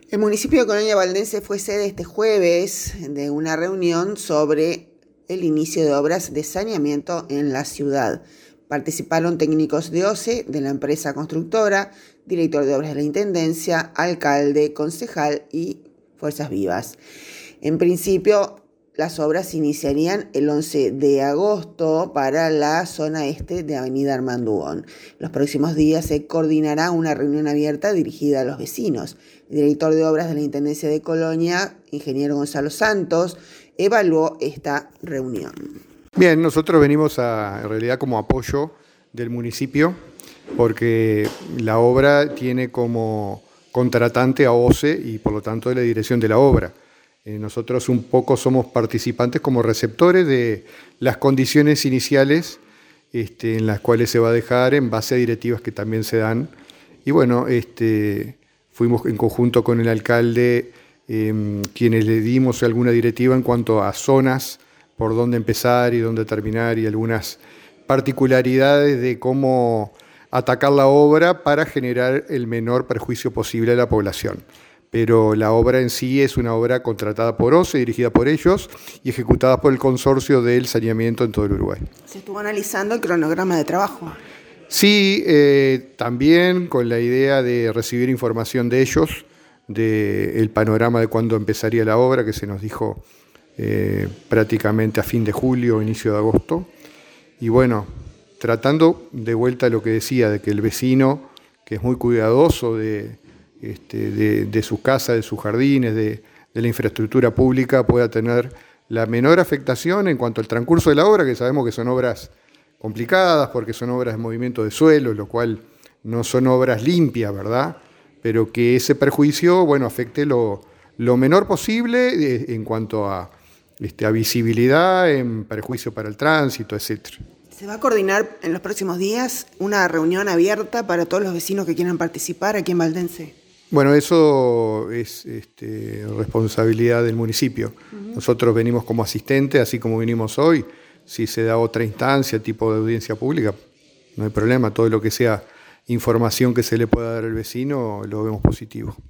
El municipio de Colonia Valdense fue sede este jueves de una reunión sobre el inicio de obras de saneamiento en la ciudad. Participaron técnicos de OCE, de la empresa constructora, director de obras de la Intendencia, alcalde, concejal y Fuerzas Vivas. En principio, las obras iniciarían el 11 de agosto para la zona este de Avenida Armando Ugón. Los próximos días se coordinará una reunión abierta dirigida a los vecinos. El director de obras de la Intendencia de Colonia, ingeniero Gonzalo Santos, evaluó esta reunión. Bien, nosotros venimos en realidad como apoyo del municipio, porque la obra tiene como contratante a OCE y por lo tanto de la dirección de la obra. Nosotros un poco somos participantes como receptores de las condiciones iniciales en las cuales se va a dejar en base a directivas que también se dan. Y bueno, fuimos en conjunto con el alcalde quienes le dimos alguna directiva en cuanto a zonas, por dónde empezar y dónde terminar y algunas particularidades de cómo atacar la obra para generar el menor perjuicio posible a la población. Pero la obra en sí es una obra contratada por OCE, dirigida por ellos y ejecutada por el consorcio del saneamiento en todo el Uruguay. ¿Se estuvo analizando el cronograma de trabajo? Sí, también con la idea de recibir información de ellos, del panorama de cuándo empezaría la obra, que se nos dijo prácticamente a fin de julio o inicio de agosto. Y bueno, tratando de vuelta lo que decía, de que el vecino, que es muy cuidadoso de sus casas, de sus jardines, de la infraestructura pública, pueda tener la menor afectación en cuanto al transcurso de la obra, que sabemos que son obras complicadas porque son obras de movimiento de suelo, lo cual no son obras limpias, ¿verdad? Pero que ese perjuicio, bueno, afecte lo menor posible en cuanto a visibilidad, en perjuicio para el tránsito, etcétera. ¿Se va a coordinar en los próximos días una reunión abierta para todos los vecinos que quieran participar aquí en Valdense? Bueno, eso es responsabilidad del municipio. Nosotros venimos como asistentes, así como vinimos hoy. Si se da otra instancia, tipo de audiencia pública, no hay problema. Todo lo que sea información que se le pueda dar al vecino, lo vemos positivo.